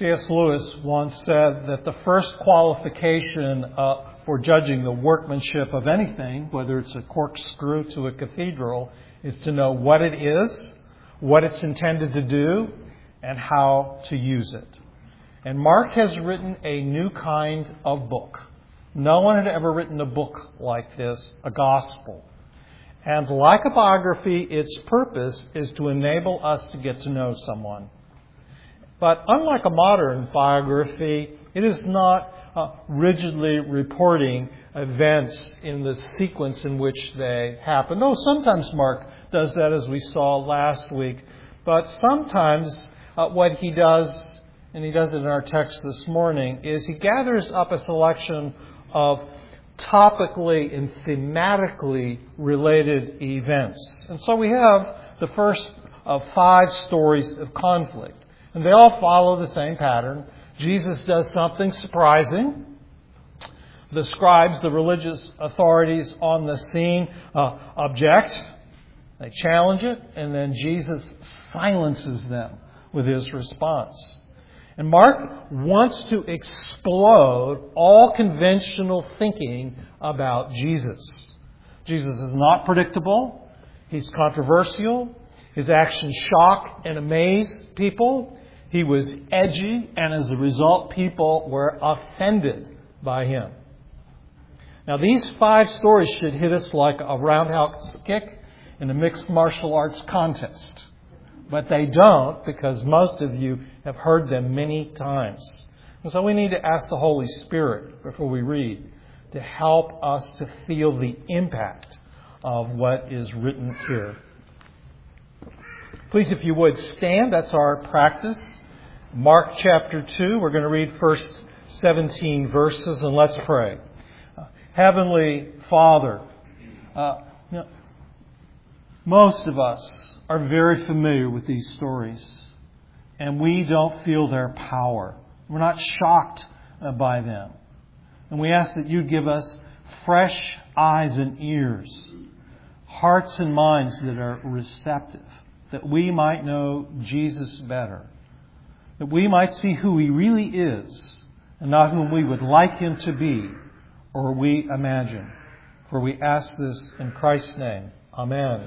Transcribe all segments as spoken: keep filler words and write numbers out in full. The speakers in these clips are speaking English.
C S Lewis once said that the first qualification uh, for judging the workmanship of anything, whether it's a corkscrew to a cathedral, is to know what it is, what it's intended to do, and how to use it. And Mark has written a new kind of book. No one had ever written a book like this, a gospel. And like a biography, its purpose is to enable us to get to know someone. But unlike a modern biography, it is not uh, rigidly reporting events in the sequence in which they happen. No, sometimes Mark does that, as we saw last week. But sometimes uh, what he does, and he does it in our text this morning, is he gathers up a selection of topically and thematically related events. And so we have the first of five stories of conflict. And they all follow the same pattern. Jesus does something surprising. The scribes, the religious authorities on the scene, uh, object. They challenge it. And then Jesus silences them with his response. And Mark wants to explode all conventional thinking about Jesus. Jesus is not predictable. He's controversial. His actions shock and amaze people. He was edgy, and as a result, people were offended by him. Now, these five stories should hit us like a roundhouse kick in a mixed martial arts contest. But they don't, because most of you have heard them many times. And so we need to ask the Holy Spirit before we read to help us to feel the impact of what is written here. Please, if you would, stand. That's our practice. Mark chapter two. We're going to read first seventeen verses, and let's pray. Uh, Heavenly Father, uh, you know, most of us are very familiar with these stories, and we don't feel their power. We're not shocked uh, by them. And we ask that you give us fresh eyes and ears, hearts and minds that are receptive, that we might know Jesus better, that we might see who He really is and not whom we would like Him to be or we imagine. For we ask this in Christ's name. Amen.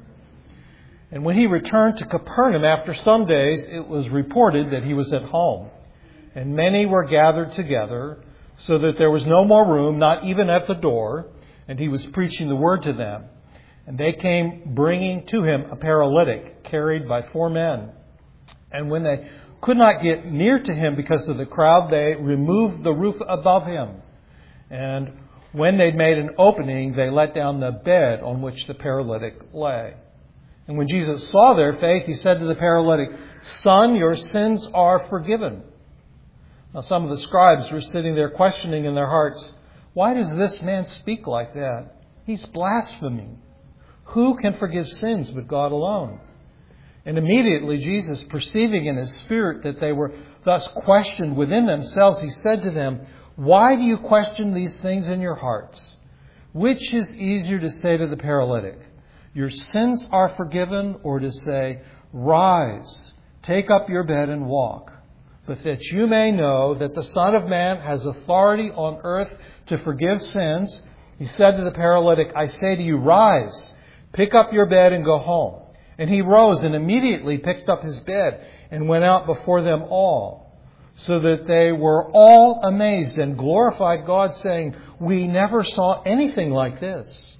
And when He returned to Capernaum after some days, it was reported that He was at home. And many were gathered together, so that there was no more room, not even at the door, and He was preaching the word to them. And they came bringing to Him a paralytic, carried by four men. And when they could not get near to Him because of the crowd, they removed the roof above Him. And when they'd made an opening, they let down the bed on which the paralytic lay. And when Jesus saw their faith, He said to the paralytic, "Son, your sins are forgiven." Now some of the scribes were sitting there questioning in their hearts, "Why does this man speak like that? He's blaspheming. Who can forgive sins but God alone?" And immediately Jesus, perceiving in His spirit that they were thus questioned within themselves, He said to them, "Why do you question these things in your hearts? Which is easier to say to the paralytic, 'Your sins are forgiven,' or to say, 'Rise, take up your bed and walk'? But that you may know that the Son of Man has authority on earth to forgive sins," He said to the paralytic, "I say to you, rise, pick up your bed and go home." And he rose and immediately picked up his bed and went out before them all, so that they were all amazed and glorified God, saying, "We never saw anything like this."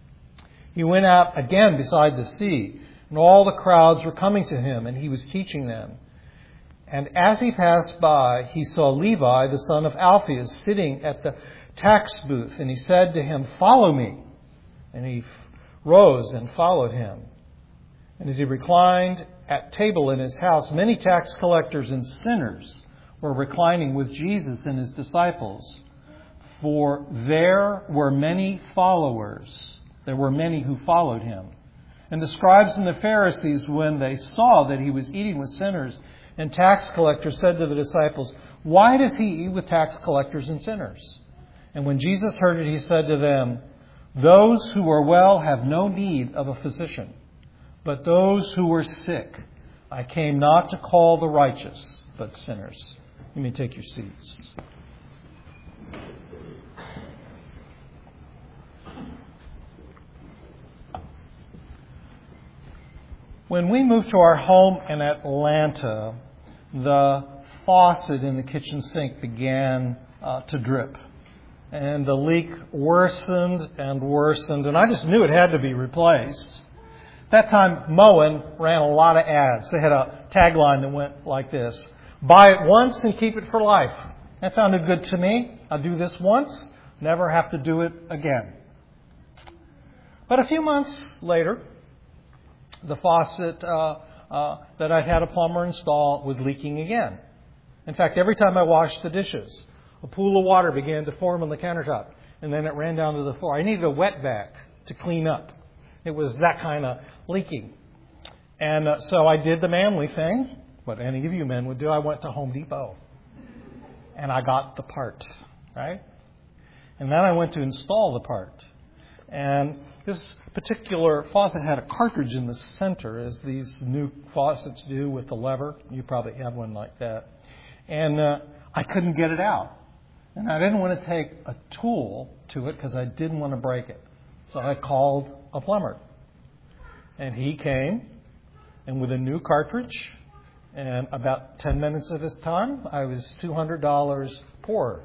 He went out again beside the sea, and all the crowds were coming to Him, and He was teaching them. And as He passed by, He saw Levi, the son of Alphaeus, sitting at the tax booth, and He said to him, "Follow me." And he rose and followed Him. And as He reclined at table in His house, many tax collectors and sinners were reclining with Jesus and His disciples. For there were many followers. There were many who followed Him. And the scribes and the Pharisees, when they saw that He was eating with sinners and tax collectors, said to the disciples, "Why does He eat with tax collectors and sinners?" And when Jesus heard it, He said to them, "Those who are well have no need of a physician, but those who are sick. I came not to call the righteous, but sinners." You may take your seats. When we moved to our home in Atlanta, the faucet in the kitchen sink began uh, to drip. And the leak worsened and worsened, and I just knew it had to be replaced. That time, Moen ran a lot of ads. They had a tagline that went like this: buy it once and keep it for life. That sounded good to me. I'll do this once, never have to do it again. But a few months later, the faucet uh, uh, that I'd had a plumber install was leaking again. In fact, every time I washed the dishes, a pool of water began to form on the countertop, and then it ran down to the floor. I needed a wet vac to clean up. It was that kind of leaking. And uh, so I did the manly thing, what any of you men would do. I went to Home Depot, and I got the part, right? And then I went to install the part. And this particular faucet had a cartridge in the center, as these new faucets do with the lever. You probably have one like that. And uh, I couldn't get it out. And I didn't want to take a tool to it because I didn't want to break it. So I called a plumber. And he came, and with a new cartridge, and about ten minutes of his time, I was two hundred dollars poorer.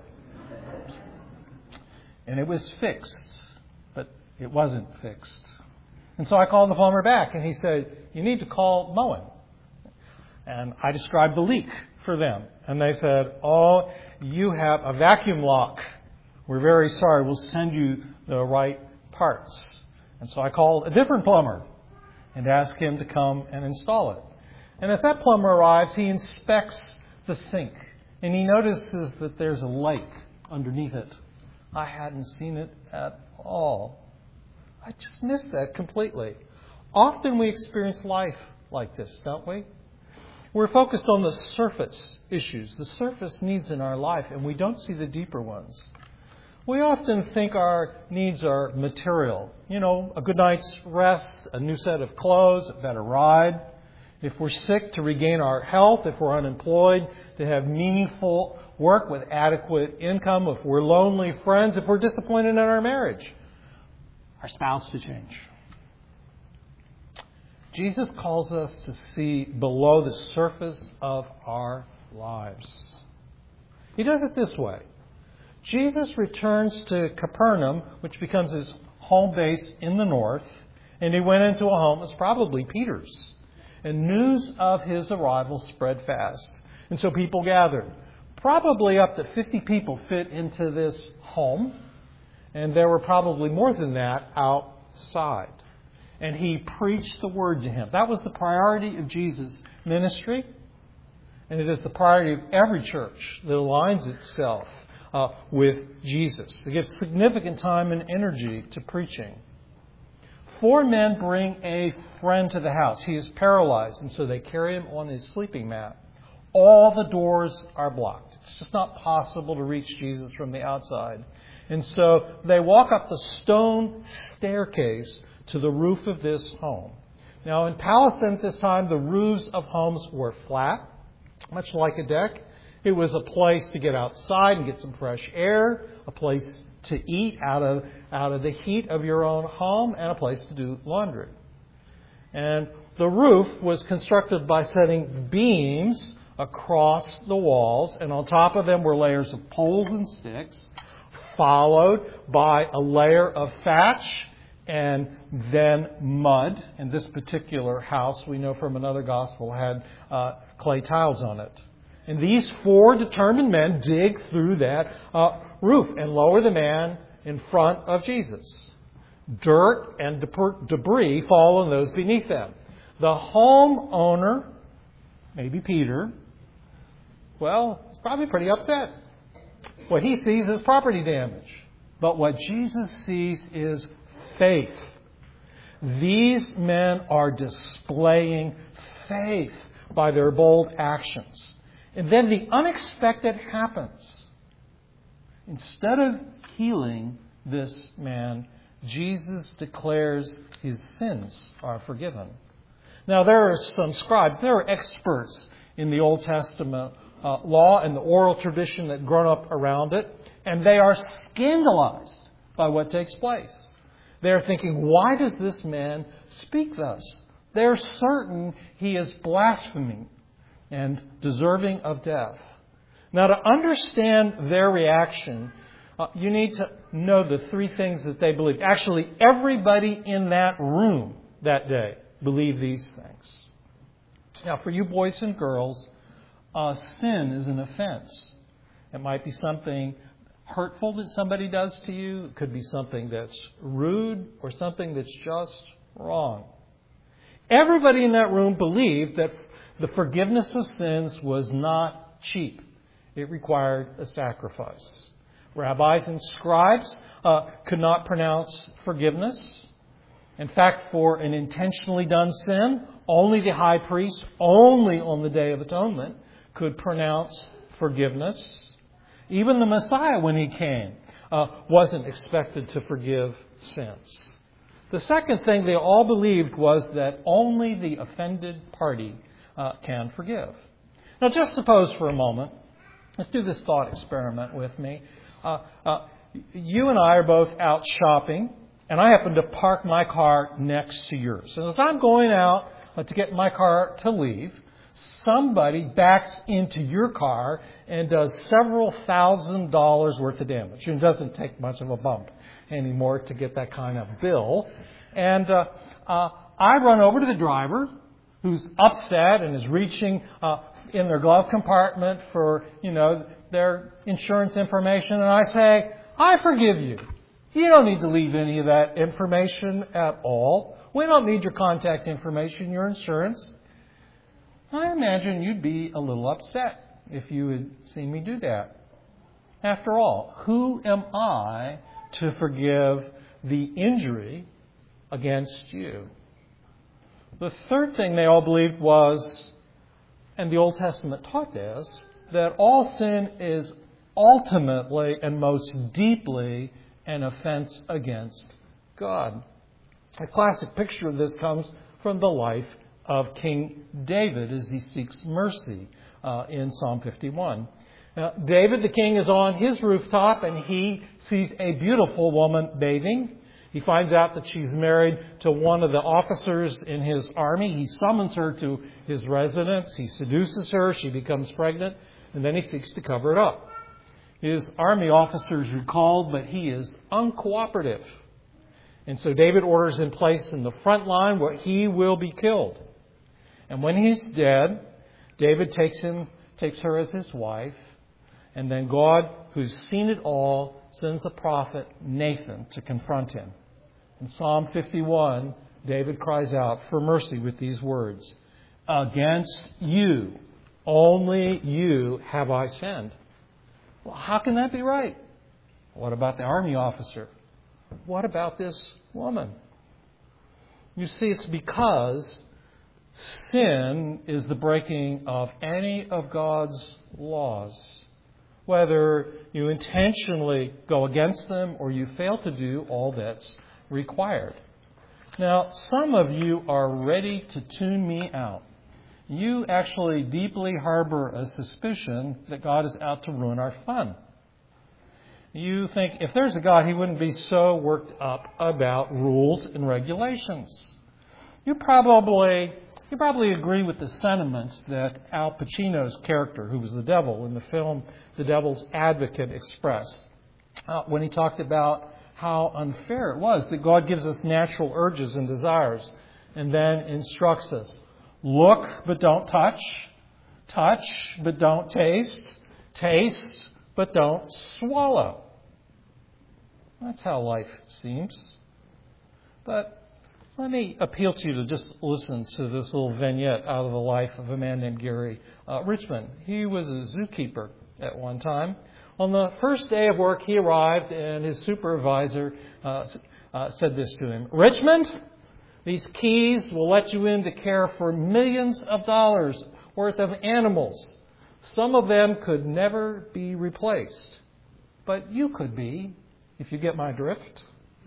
And it was fixed, but it wasn't fixed. And so I called the plumber back, and he said, you need to call Moen. And I described the leak for them. And they said, oh, you have a vacuum lock. We're very sorry. We'll send you the right parts. And so I called a different plumber and asked him to come and install it. And as that plumber arrives, he inspects the sink. And he notices that there's a lake underneath it. I hadn't seen it at all. I just missed that completely. Often we experience life like this, don't we? We're focused on the surface issues, the surface needs in our life, and we don't see the deeper ones. We often think our needs are material. You know, a good night's rest, a new set of clothes, a better ride. If we're sick, to regain our health. If we're unemployed, to have meaningful work with adequate income. If we're lonely, friends. If we're disappointed in our marriage, our spouse to change. Jesus calls us to see below the surface of our lives. He does it this way. Jesus returns to Capernaum, which becomes his home base in the north, and he went into a home that's probably Peter's. And news of his arrival spread fast. And so people gathered. Probably up to fifty people fit into this home, and there were probably more than that outside. And he preached the word to him. That was the priority of Jesus' ministry. And it is the priority of every church that aligns itself uh, with Jesus. It gives significant time and energy to preaching. Four men bring a friend to the house. He is paralyzed, and so they carry him on his sleeping mat. All the doors are blocked. It's just not possible to reach Jesus from the outside. And so they walk up the stone staircase to the roof of this home. Now, in Palestine at this time, the roofs of homes were flat, much like a deck. It was a place to get outside and get some fresh air, a place to eat out of out of the heat of your own home, and a place to do laundry. And the roof was constructed by setting beams across the walls, and on top of them were layers of poles and sticks, followed by a layer of thatch, and then mud. And this particular house, we know from another gospel, had uh, clay tiles on it. And these four determined men dig through that uh, roof and lower the man in front of Jesus. Dirt and debris fall on those beneath them. The homeowner, maybe Peter, well, is probably pretty upset. What he sees is property damage. But what Jesus sees is faith. These men are displaying faith by their bold actions. And then the unexpected happens. Instead of healing this man, Jesus declares his sins are forgiven. Now, there are some scribes, there are experts in the Old Testament uh, law and the oral tradition that grown up around it, and they are scandalized by what takes place. They're thinking, why does this man speak thus? They're certain he is blaspheming and deserving of death. Now, to understand their reaction, uh, you need to know the three things that they believed. Actually, everybody in that room that day believed these things. Now, for you boys and girls, uh, sin is an offense. It might be something hurtful that somebody does to you. It could be something that's rude or something that's just wrong. Everybody in that room believed that the forgiveness of sins was not cheap. It required a sacrifice. Rabbis and scribes uh, could not pronounce forgiveness. In fact, for an intentionally done sin, only the high priest, only on the Day of Atonement, could pronounce forgiveness. Even the Messiah, when he came, uh, wasn't expected to forgive sins. The second thing they all believed was that only the offended party uh, can forgive. Now, just suppose for a moment, let's do this thought experiment with me. Uh, uh, you and I are both out shopping, and I happen to park my car next to yours. And as I'm going out uh, to get my car to leave, somebody backs into your car and does several thousand dollars worth of damage. It doesn't take much of a bump anymore to get that kind of bill. And uh, uh, I run over to the driver, who's upset and is reaching uh, in their glove compartment for, you know, their insurance information. And I say, I forgive you. You don't need to leave any of that information at all. We don't need your contact information, your insurance. I imagine you'd be a little upset if you had seen me do that. After all, who am I to forgive the injury against you? The third thing they all believed was, and the Old Testament taught this, that all sin is ultimately and most deeply an offense against God. A classic picture of this comes from the life of King David as he seeks mercy uh, in Psalm fifty-one. Now, David, the king, is on his rooftop and he sees a beautiful woman bathing. He finds out that she's married to one of the officers in his army. He summons her to his residence. He seduces her. She becomes pregnant. And then he seeks to cover it up. His army officer is recalled, but he is uncooperative. And so David orders him placed in the front line where he will be killed. And when he's dead, David takes him, takes her as his wife. And then God, who's seen it all, sends the prophet Nathan to confront him. In Psalm fifty-one, David cries out for mercy with these words, "Against you, only you have I sinned." Well, how can that be right? What about the army officer? What about this woman? You see, it's because sin is the breaking of any of God's laws. Whether you intentionally go against them or you fail to do all that's required. Now, some of you are ready to tune me out. You actually deeply harbor a suspicion that God is out to ruin our fun. You think if there's a God, He wouldn't be so worked up about rules and regulations. You probably you probably agree with the sentiments that Al Pacino's character, who was the devil in the film The Devil's Advocate, expressed uh, when he talked about how unfair it was that God gives us natural urges and desires and then instructs us. Look, but don't touch. Touch, but don't taste. Taste, but don't swallow. That's how life seems. But let me appeal to you to just listen to this little vignette out of the life of a man named Gary uh, Richmond. He was a zookeeper at one time. On the first day of work, he arrived and his supervisor uh, uh, said this to him. "Richmond, these keys will let you in to care for millions of dollars worth of animals. Some of them could never be replaced, but you could be, if you get my drift.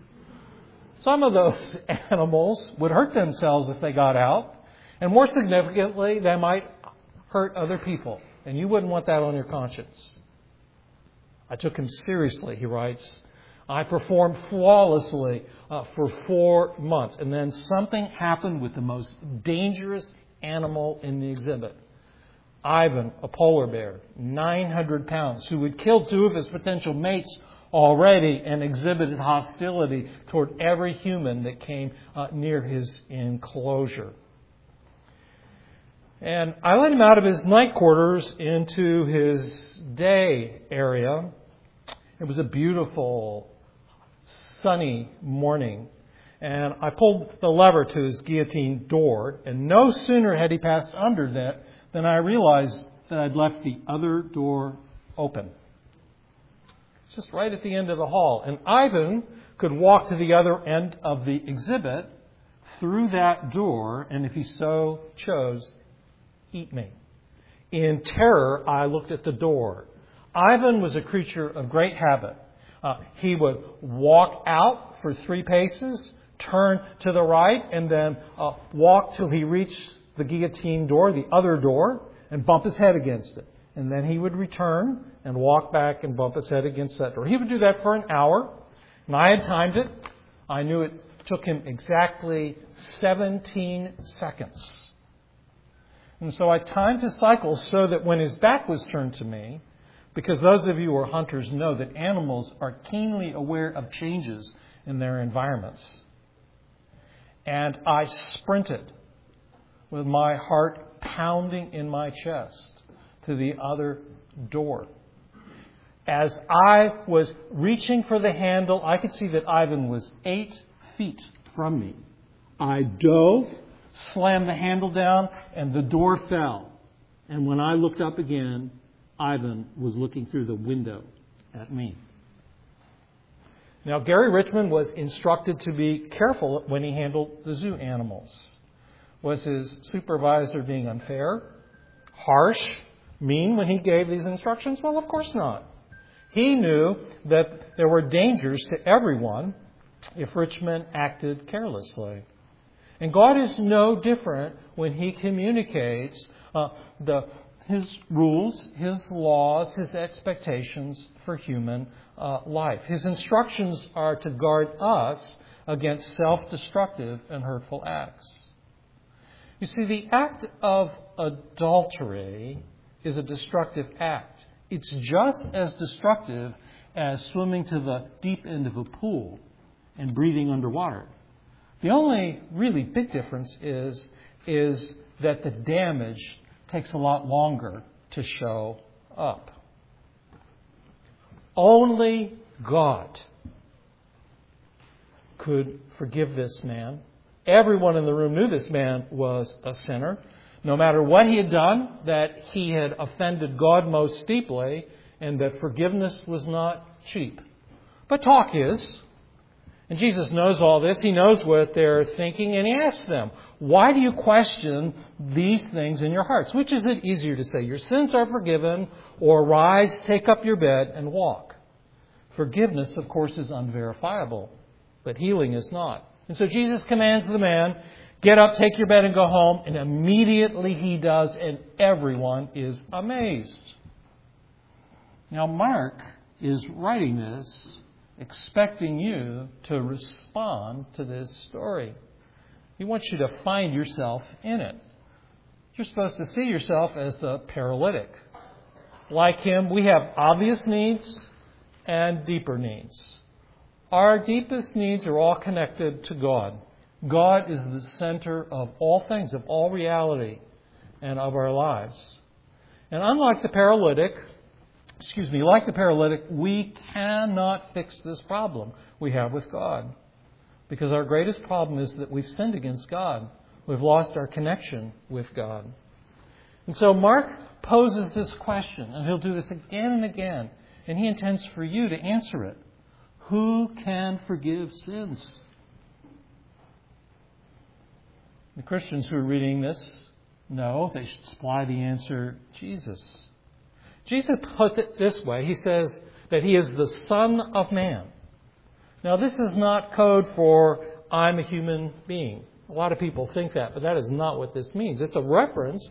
Some of those animals would hurt themselves if they got out, and more significantly, they might hurt other people. and you wouldn't want that on your conscience. I took him seriously, he writes. I performed flawlessly uh, for four months. And then something happened with the most dangerous animal in the exhibit. Ivan, a polar bear, nine hundred pounds, who had killed two of his potential mates already and exhibited hostility toward every human that came uh, near his enclosure. And I let him out of his night quarters into his day area. It was a beautiful, sunny morning. And I pulled the lever to his guillotine door, and no sooner had he passed under that than I realized that I'd left the other door open. Just right at the end of the hall. And Ivan could walk to the other end of the exhibit through that door, and if he so chose, eat me. In terror, I looked at the door. Ivan was a creature of great habit. Uh, he would walk out for three paces, turn to the right, and then uh, walk till he reached the guillotine door, the other door, and bump his head against it. And then he would return and walk back and bump his head against that door. He would do that for an hour, and I had timed it. I knew it took him exactly seventeen seconds. And so I timed his cycle so that when his back was turned to me, because those of you who are hunters know that animals are keenly aware of changes in their environments. And I sprinted with my heart pounding in my chest to the other door. As I was reaching for the handle, I could see that Ivan was eight feet from me. I dove, slammed the handle down, and the door fell. And when I looked up again, Ivan was looking through the window at me. Now, Gary Richmond was instructed to be careful when he handled the zoo animals. Was his supervisor being unfair, harsh, mean when he gave these instructions? Well, of course not. He knew that there were dangers to everyone if Richmond acted carelessly. And God is no different when He communicates uh, the His rules, His laws, His expectations for human uh, life. His instructions are to guard us against self-destructive and hurtful acts. You see, the act of adultery is a destructive act. It's just as destructive as swimming to the deep end of a pool and breathing underwater. The only really big difference is, is that the damage takes a lot longer to show up. Only God could forgive this man. Everyone in the room knew this man was a sinner. No matter what he had done, that he had offended God most deeply, and that forgiveness was not cheap. But talk is. And Jesus knows all this. He knows what they're thinking, and He asks them, why do you question these things in your hearts? Which is it easier to say, your sins are forgiven, or rise, take up your bed, and walk? Forgiveness, of course, is unverifiable, but healing is not. And so Jesus commands the man, get up, take your bed, and go home. And immediately he does, and everyone is amazed. Now, Mark is writing this expecting you to respond to this story. He wants you to find yourself in it. You're supposed to see yourself as the paralytic. Like him, we have obvious needs and deeper needs. Our deepest needs are all connected to God. God is the center of all things, of all reality, and of our lives. And unlike the paralytic, excuse me, like the paralytic, we cannot fix this problem we have with God. Because our greatest problem is that we've sinned against God. We've lost our connection with God. And so Mark poses this question, and he'll do this again and again, and he intends for you to answer it. Who can forgive sins? The Christians who are reading this know they should supply the answer, Jesus. Jesus puts it this way. He says that He is the Son of Man. Now, this is not code for I'm a human being. A lot of people think that, but that is not what this means. It's a reference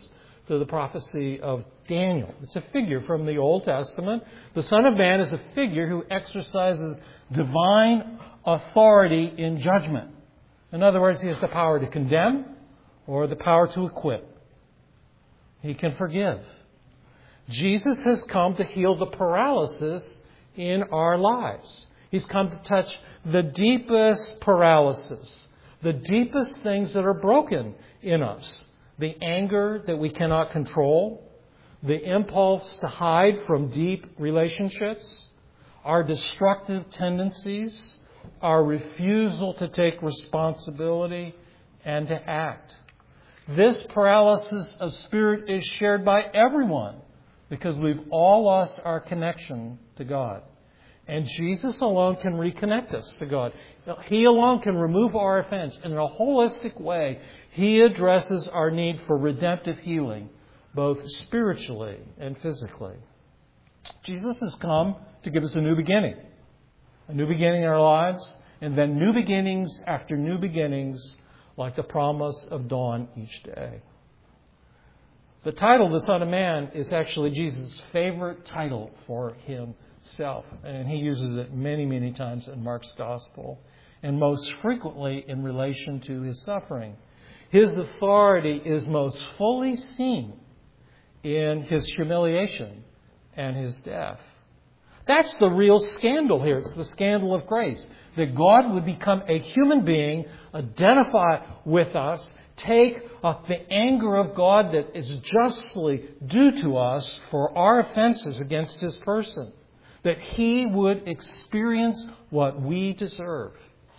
to the prophecy of Daniel. It's a figure from the Old Testament. The Son of Man is a figure who exercises divine authority in judgment. In other words, he has the power to condemn or the power to acquit. He can forgive. Jesus has come to heal the paralysis in our lives. He's come to touch the deepest paralysis, the deepest things that are broken in us. The anger that we cannot control, the impulse to hide from deep relationships, our destructive tendencies, our refusal to take responsibility and to act. This paralysis of spirit is shared by everyone because we've all lost our connection to God. And Jesus alone can reconnect us to God. He alone can remove our offense. And in a holistic way, He addresses our need for redemptive healing, both spiritually and physically. Jesus has come to give us a new beginning. A new beginning in our lives, and then new beginnings after new beginnings, like the promise of dawn each day. The title, the Son of Man, is actually Jesus' favorite title for Himself. And He uses it many, many times in Mark's Gospel, and most frequently in relation to His suffering. His authority is most fully seen in His humiliation and His death. That's the real scandal here. It's the scandal of grace. That God would become a human being, identify with us, take uh, the anger of God that is justly due to us for our offenses against His person. That He would experience what we deserve.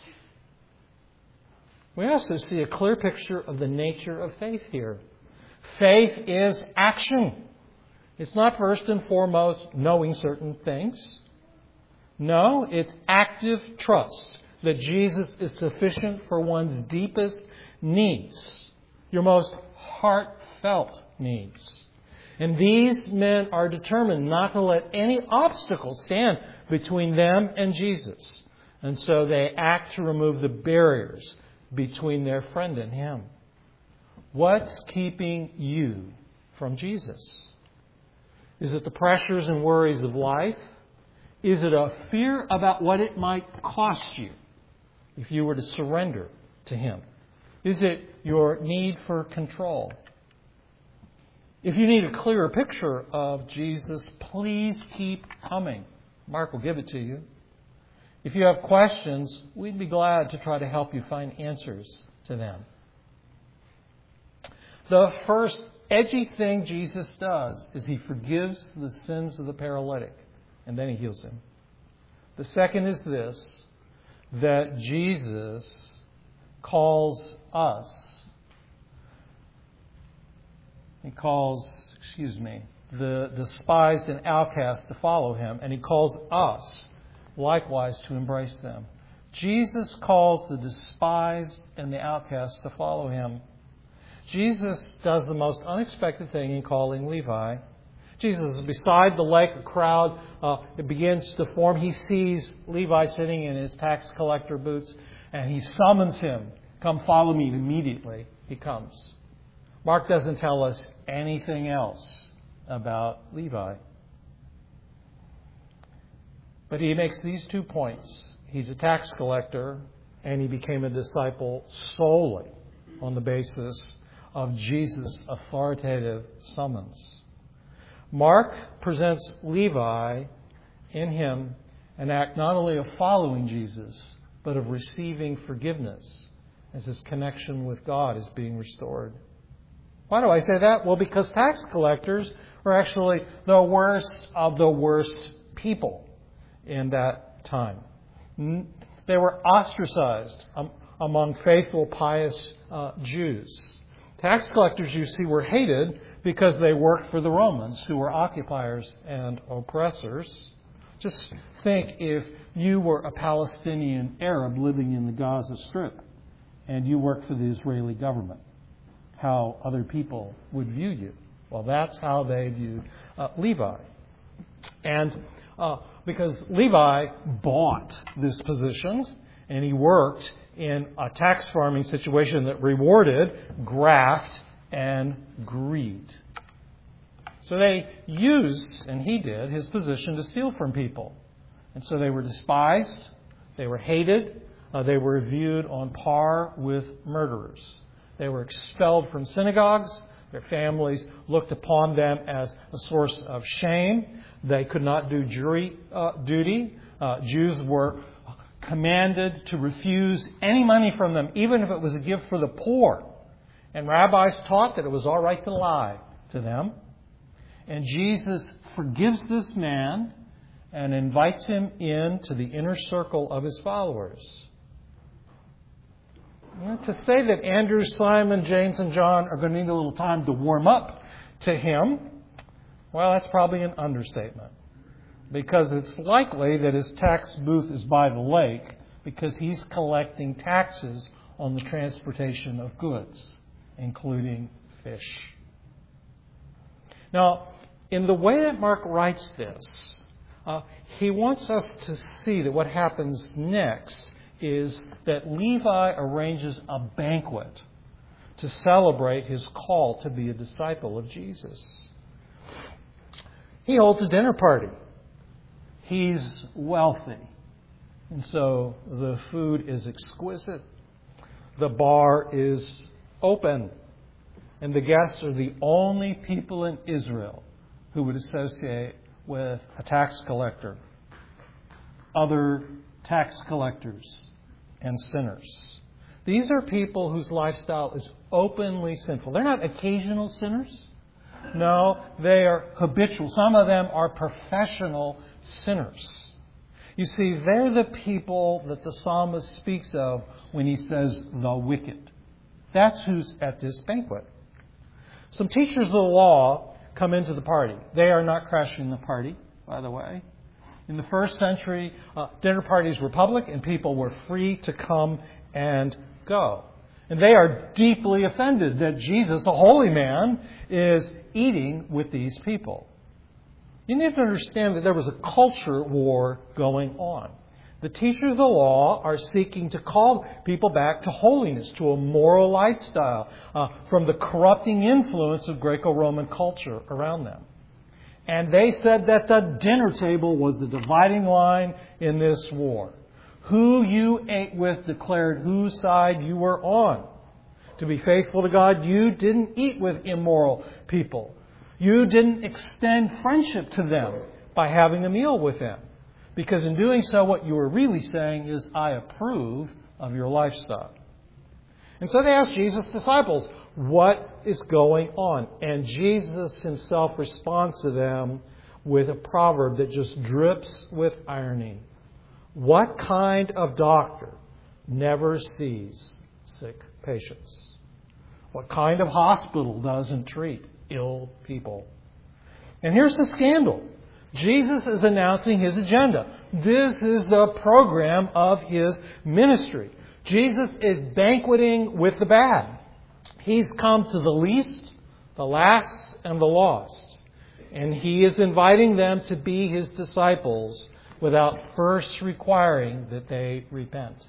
We also see a clear picture of the nature of faith here. Faith is action. It's not first and foremost knowing certain things. No, it's active trust that Jesus is sufficient for one's deepest needs, your most heartfelt needs. And these men are determined not to let any obstacle stand between them and Jesus. And so they act to remove the barriers between their friend and Him. What's keeping you from Jesus? Is it the pressures and worries of life? Is it a fear about what it might cost you if you were to surrender to Him? Is it your need for control? If you need a clearer picture of Jesus, please keep coming. Mark will give it to you. If you have questions, we'd be glad to try to help you find answers to them. The first edgy thing Jesus does is He forgives the sins of the paralytic, and then He heals him. The second is this, that Jesus calls us, He calls, excuse me, the despised and outcast to follow Him, and He calls us likewise to embrace them. Jesus calls the despised and the outcast to follow Him. Jesus does the most unexpected thing in calling Levi. Jesus is beside the lake. A crowd uh, it begins to form. He sees Levi sitting in his tax collector boots, and he summons him. Come follow me. And immediately he comes. Mark doesn't tell us anything else about Levi. But he makes these two points. He's a tax collector, and he became a disciple solely on the basis of Jesus' authoritative summons. Mark presents Levi in him an act not only of following Jesus, but of receiving forgiveness as his connection with God is being restored. Why do I say that? Well, because tax collectors were actually the worst of the worst people in that time. They were ostracized among faithful, pious uh, Jews. Tax collectors, you see, were hated because they worked for the Romans, who were occupiers and oppressors. Just think if you were a Palestinian Arab living in the Gaza Strip and you worked for the Israeli government, how other people would view you. Well, that's how they viewed uh, Levi. And uh, because Levi bought this position, and he worked in a tax farming situation that rewarded graft and greed. So they used, and he did, his position to steal from people. And so they were despised, they were hated, uh, they were viewed on par with murderers. They were expelled from synagogues. Their families looked upon them as a source of shame. They could not do jury uh, duty. Uh, Jews were commanded to refuse any money from them, even if it was a gift for the poor. And rabbis taught that it was all right to lie to them. And Jesus forgives this man and invites him into the inner circle of his followers. You know, to say that Andrew, Simon, James, and John are going to need a little time to warm up to him, well, that's probably an understatement. Because it's likely that his tax booth is by the lake because he's collecting taxes on the transportation of goods, including fish. Now, in the way that Mark writes this, uh, he wants us to see that what happens next is that Levi arranges a banquet to celebrate his call to be a disciple of Jesus. He holds a dinner party. He's wealthy, and so the food is exquisite. The bar is open, and the guests are the only people in Israel who would associate with a tax collector, other tax collectors, and sinners. These are people whose lifestyle is openly sinful. They're not occasional sinners. No, they are habitual. Some of them are professional sinners. You see, they're the people that the psalmist speaks of when he says the wicked. That's who's at this banquet. Some teachers of the law come into the party. They are not crashing the party, by the way. In the first century, uh, dinner parties were public and people were free to come and go. And they are deeply offended that Jesus, a holy man, is eating with these people. You need to understand that there was a culture war going on. The teachers of the law are seeking to call people back to holiness, to a moral lifestyle, uh, from the corrupting influence of Greco-Roman culture around them. And they said that the dinner table was the dividing line in this war. Who you ate with declared whose side you were on. To be faithful to God, you didn't eat with immoral people. You didn't extend friendship to them by having a meal with them. Because in doing so, what you were really saying is, I approve of your lifestyle. And so they asked Jesus' disciples, what is going on? And Jesus himself responds to them with a proverb that just drips with irony. What kind of doctor never sees sick patients? What kind of hospital doesn't treat ill people? And here's the scandal. Jesus is announcing his agenda. This is the program of his ministry. Jesus is banqueting with the bad. He's come to the least, the last, and the lost. And he is inviting them to be his disciples without first requiring that they repent.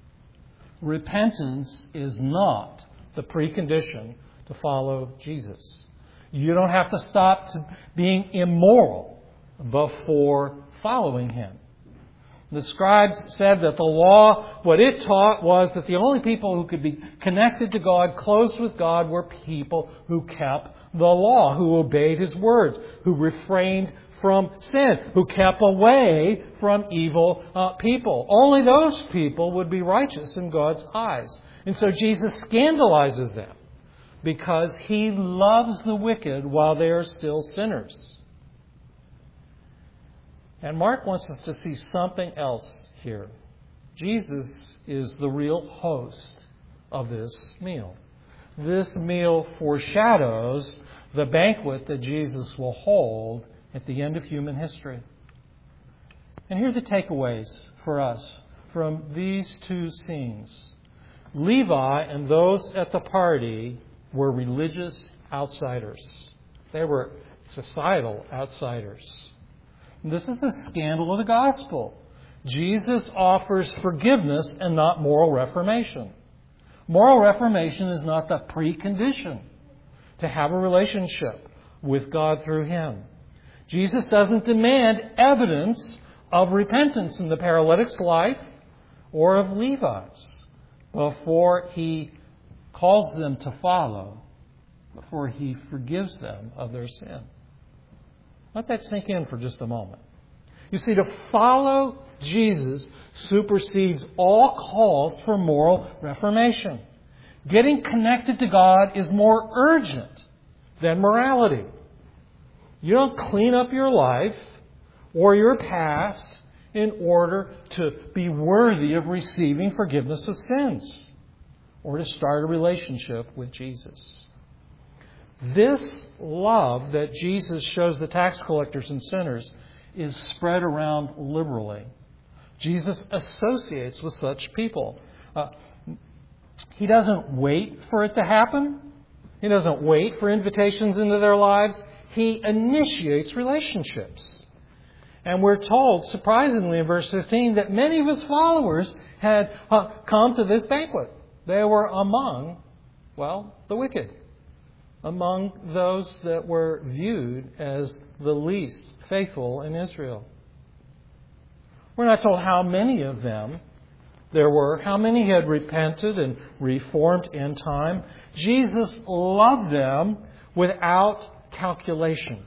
Repentance is not the precondition to follow Jesus. You don't have to stop to being immoral before following him. The scribes said that the law, what it taught was that the only people who could be connected to God, close with God, were people who kept the law, who obeyed his words, who refrained from sin, who kept away from evil uh, people. Only those people would be righteous in God's eyes. And so Jesus scandalizes them because he loves the wicked while they are still sinners. And Mark wants us to see something else here. Jesus is the real host of this meal. This meal foreshadows the banquet that Jesus will hold at the end of human history. And here are the takeaways for us from these two scenes. Levi and those at the party were religious outsiders. They were societal outsiders. This is the scandal of the gospel. Jesus offers forgiveness and not moral reformation. Moral reformation is not the precondition to have a relationship with God through him. Jesus doesn't demand evidence of repentance in the paralytic's life or of Levi's before he calls them to follow, before he forgives them of their sin. Let that sink in for just a moment. You see, to follow Jesus supersedes all calls for moral reformation. Getting connected to God is more urgent than morality. You don't clean up your life or your past in order to be worthy of receiving forgiveness of sins or to start a relationship with Jesus. This love that Jesus shows the tax collectors and sinners is spread around liberally. Jesus associates with such people. Uh, he doesn't wait for it to happen. He doesn't wait for invitations into their lives. He initiates relationships. And we're told, surprisingly, in verse fifteen, that many of his followers had uh, come to this banquet. They were among, well, the wicked. Among those that were viewed as the least faithful in Israel. We're not told how many of them there were, how many had repented and reformed in time. Jesus loved them without calculation.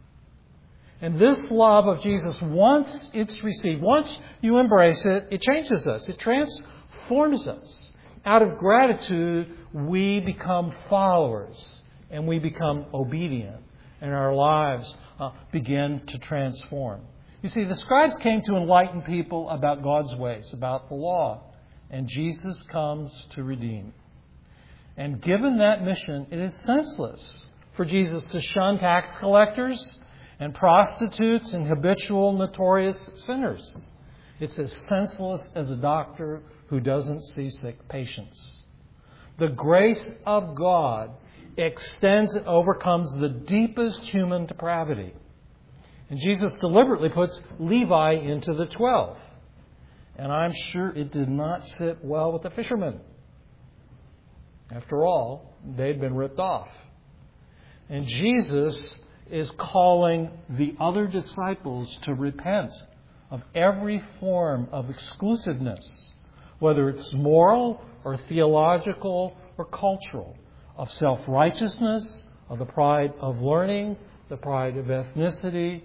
And this love of Jesus, once it's received, once you embrace it, it changes us. It transforms us. Out of gratitude, we become followers and we become obedient. And our lives uh, begin to transform. You see, the scribes came to enlighten people about God's ways, about the law. And Jesus comes to redeem. And given that mission, it is senseless for Jesus to shun tax collectors and prostitutes and habitual notorious sinners. It's as senseless as a doctor who doesn't see sick patients. The grace of God extends and overcomes the deepest human depravity. And Jesus deliberately puts Levi into the twelve. And I'm sure it did not sit well with the fishermen. After all, they'd been ripped off. And Jesus is calling the other disciples to repent of every form of exclusiveness, whether it's moral or theological or cultural, of self-righteousness, of the pride of learning, the pride of ethnicity.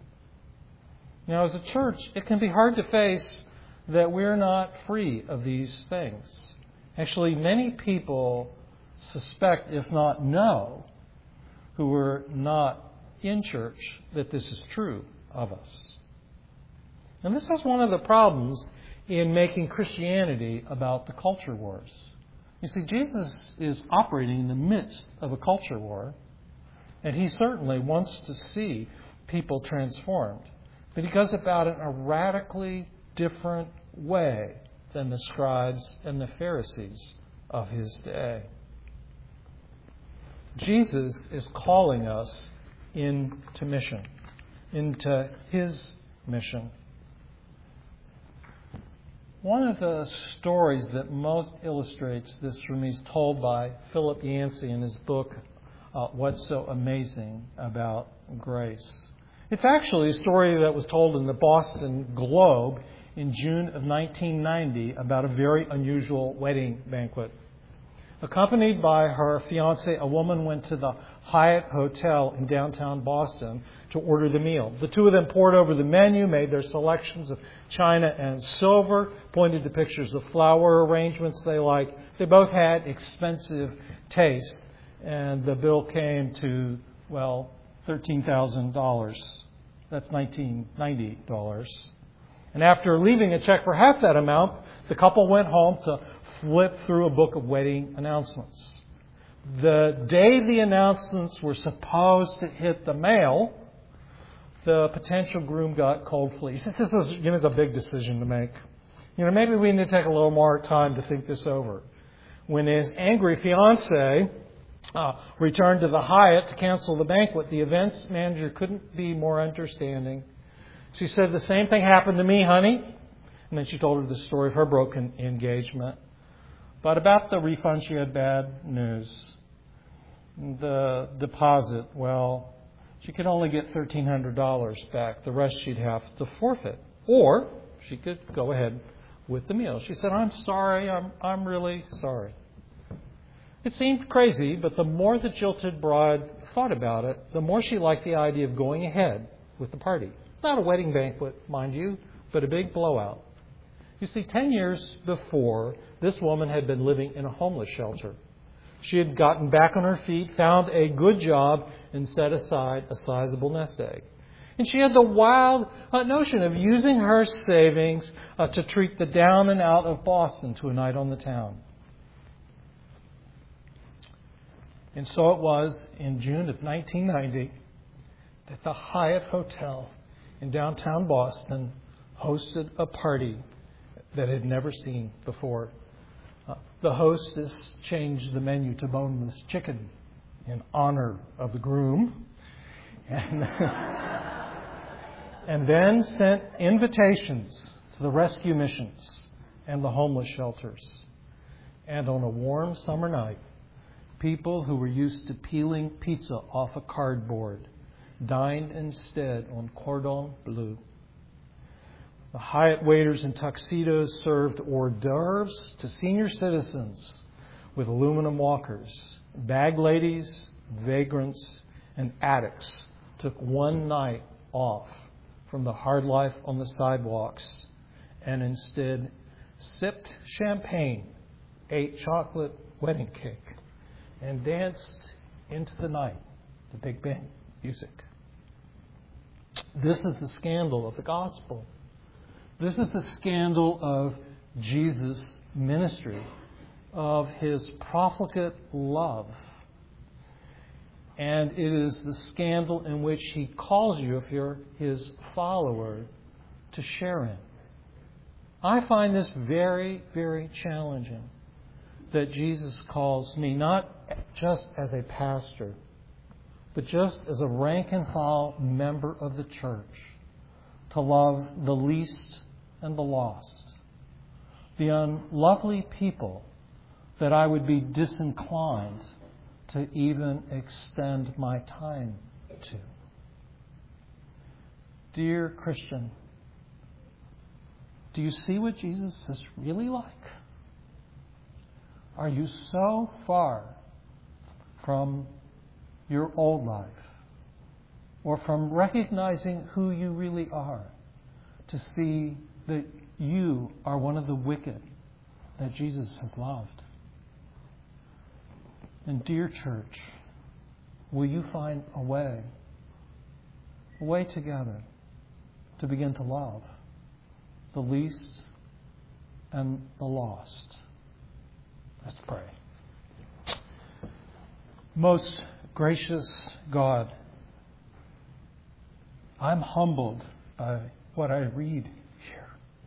Now, as a church, it can be hard to face that we're not free of these things. Actually, many people suspect, if not know, who are not in church, that this is true of us. And this is one of the problems in making Christianity about the culture wars. You see, Jesus is operating in the midst of a culture war, and he certainly wants to see people transformed. But he goes about it in a radically different way than the scribes and the Pharisees of his day. Jesus is calling us into mission, into his mission. One of the stories that most illustrates this for me is told by Philip Yancey in his book, uh, What's So Amazing About Grace. It's actually a story that was told in the Boston Globe in June of nineteen ninety about a very unusual wedding banquet. Accompanied by her fiancé, a woman went to the Hyatt Hotel in downtown Boston to order the meal. The two of them pored over the menu, made their selections of china and silver, pointed to pictures of flower arrangements they liked. They both had expensive taste, and the bill came to, well, thirteen thousand dollars. That's nineteen ninety dollars. And after leaving a check for half that amount, the couple went home to flip through a book of wedding announcements. The day the announcements were supposed to hit the mail, the potential groom got cold feet. He said, this is, you know, it's a big decision to make. You know, maybe we need to take a little more time to think this over. When his angry fiancée uh, returned to the Hyatt to cancel the banquet, the events manager couldn't be more understanding. She said, the same thing happened to me, honey. And then she told her the story of her broken engagement. But about the refund, she had bad news. The deposit, well, she could only get thirteen hundred dollars back. The rest she'd have to forfeit. Or she could go ahead with the meal. She said, I'm sorry, I'm, I'm really sorry. It seemed crazy, but the more the jilted bride thought about it, the more she liked the idea of going ahead with the party. Not a wedding banquet, mind you, but a big blowout. You see, ten years before, this woman had been living in a homeless shelter. She had gotten back on her feet, found a good job, and set aside a sizable nest egg. And she had the wild uh, notion of using her savings uh, to treat the down and out of Boston to a night on the town. And so it was in June of nineteen ninety that the Hyatt Hotel in downtown Boston hosted a party that it had never seen before. Uh, the hostess changed the menu to boneless chicken in honor of the groom. And, and then sent invitations to the rescue missions and the homeless shelters. And on a warm summer night, people who were used to peeling pizza off a cardboard dined instead on cordon bleu. The Hyatt waiters in tuxedos served hors d'oeuvres to senior citizens with aluminum walkers. Bag ladies, vagrants, and addicts took one night off from the hard life on the sidewalks and instead sipped champagne, ate chocolate wedding cake, and danced into the night to Big Band music. This is the scandal of the gospel. This is the scandal of Jesus' ministry, of his profligate love. And it is the scandal in which he calls you, if you're his follower, to share in. I find this very, very challenging, that Jesus calls me not just as a pastor, but just as a rank and file member of the church, to love the least and the lost, the unlovely people that I would be disinclined to even extend my time to. Dear Christian, do you see what Jesus is really like? Are you so far from your old life, or from recognizing who you really are, to see that you are one of the wicked that Jesus has loved? And dear church, will you find a way, a way together to begin to love the least and the lost? Let's pray. Most gracious God, I'm humbled by what I read here.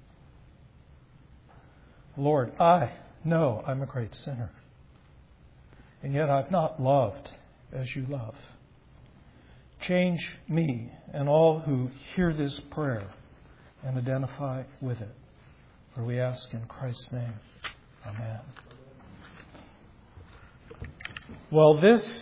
Lord, I know I'm a great sinner, and yet I've not loved as you love. Change me and all who hear this prayer and identify with it. For we ask in Christ's name. Amen. Well, this